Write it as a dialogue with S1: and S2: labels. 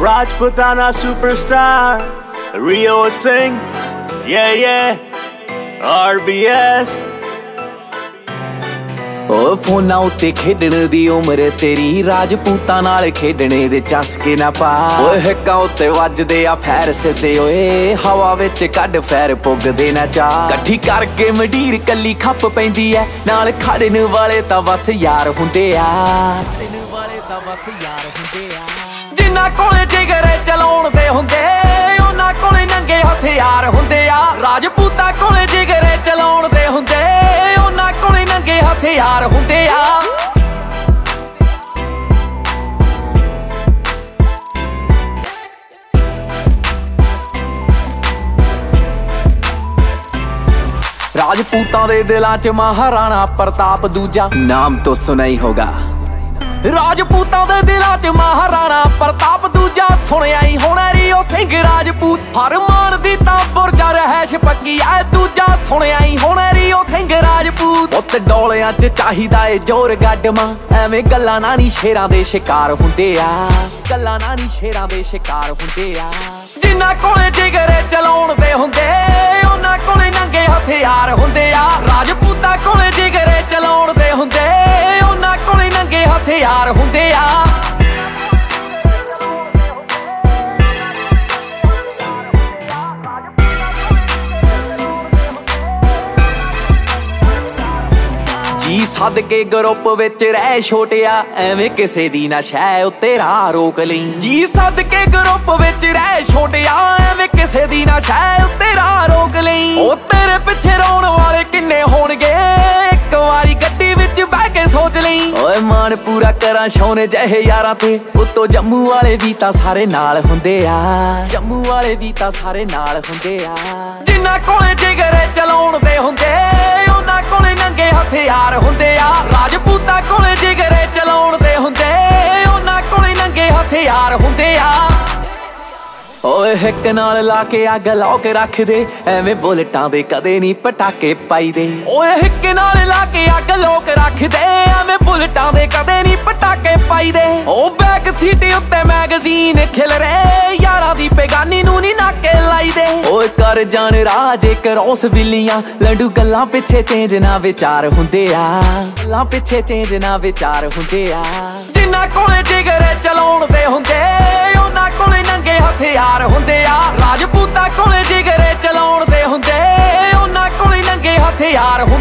S1: Rajputana superstar, Rio Singh, yeah, RBS।
S2: ओ फोना उत्ते खेडण दी उम्र तेरी, राजपूतां नाल खेडणे दे चस्के ना पा। ओए हिक्कां उत्ते वजदे आ फैर सिद्धे ओए, हवा विच कढ फैर पुगदे ना चा। कट्ठी करके मंडीर कल्ली खप पैंदी ऐ, नाल खड़न वाले तां बस यार हुंदे आ। खड़न वाले तां बस यार हुंदे आ। जिन्हां कोले जिगर चलाउण दे हुंदे, उन्हां कोले नंगे हथियार हुंदे आ। राजपूतां कोले जिगर चलाउण दे हुंदे, उन्हां कोले नंगे हथियार हुंदे आ। राजपूतां दे दिलां च महाराणा प्रताप दूजा, नाम तो सुना ही होगा। राजपूतां दे दिलां च महाराणा प्रताप दूजा, सुनिया ही होना रियो सिंह राजपूत। फरमान दी तां बुरजा रहैश पक्की ऐ दूजा, सुनिया ही होना रियो सिंह राजपूत। उत्त डोलियां च चाहिदा ए जोर गड्डमा, एवें गल्लां ना नी शेरां दे शिकार हुंदे आ। गल्लां ना नी शेरां दे शिकार हुंदे आ। जिन्हां कोले जिगर चलाउण दे हुंदे, उन्हां कोले नंगे हथियार हुंदे आ। राजपूतां कोले जिगर चलाउण दे हुंदे, उन्हां कोले नंगे हथियार हुंदे आ। जी सद के ग्रुप विच रह छोटिया, एवें किसे दी ना शै उत्ते राह रोक लई। जी सद के ग्रुप विच रह छोटिया, एवें किसे दी ना शै उत्ते राह रोक लई। ओ तेरे पिछे रोण वाले किन्ने होणगे, इक वारी गड्डी विच बैठ के सोच लई। ओए मान पूरा करां शौने जहे यारां ते, उत्तों जम्मू वाले भी तां सारे नाल हुंदे आ। जम्मू वाले भी तां सारे नाल हुंदे आ। जिन्हां कोले जिगर चलाउण दे हुंदे, उन्हां कोले नंगे हथियार हुंदे आ। राजपूतां कोले जिगर चलाउण दे हुंदे, उन्हां कोले नंगे हथियार हुंदे आ। ओए हिक नाल ला के अग ला के रख दे, एवें बुलेटां दे कदे नी पटाके पाई दे। ओए हिक नाल ला के अग ला के रख दे, एवें बुलेटां दे कदे नी पटाके पाई दे। ओ बैक सीट उत्ते मैगजीन खिल रे, यारां दी बेगानी नूं नी नाके लाई दे। ओए कर जान राज क्रॉस बिल्लियां, लड्डू गल्लां पिछे चेंज ना विचार हुंदे आ। गल्लां पिछे चेंज ना विचार हुंदे आ। जिन्हां कोले जिगर चलाउण दे हुंदे, उन्हां कोले नंगे हथियार हुंदे आ। राजपूतां कोले जिगर चलाउण दे हुंदे, उन्हां कोले नंगे हथियार